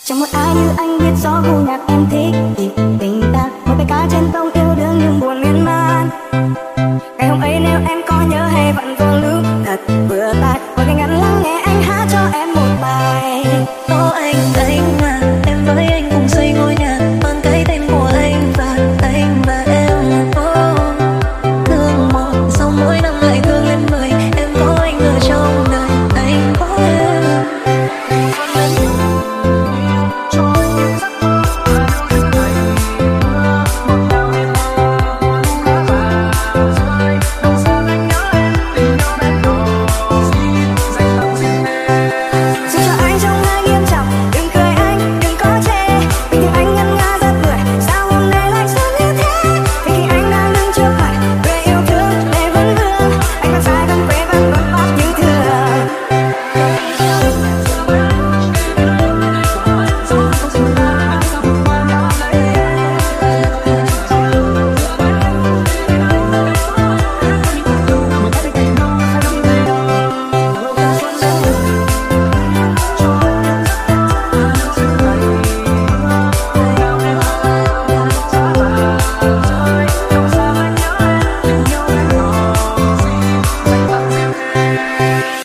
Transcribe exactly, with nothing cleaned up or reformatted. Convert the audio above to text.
Chẳng một ai như anh biết rõ gu nhạc em thích thì tình ta một bài ca trên tông yêu đương nhưng buồn miên man. Ngày hôm ấy nếu em có nhớ hay vẫn vô lưu thật vừa tai, ngồi ngay ngắn lắng nghe anh hát cho em một bài. Ô anh anh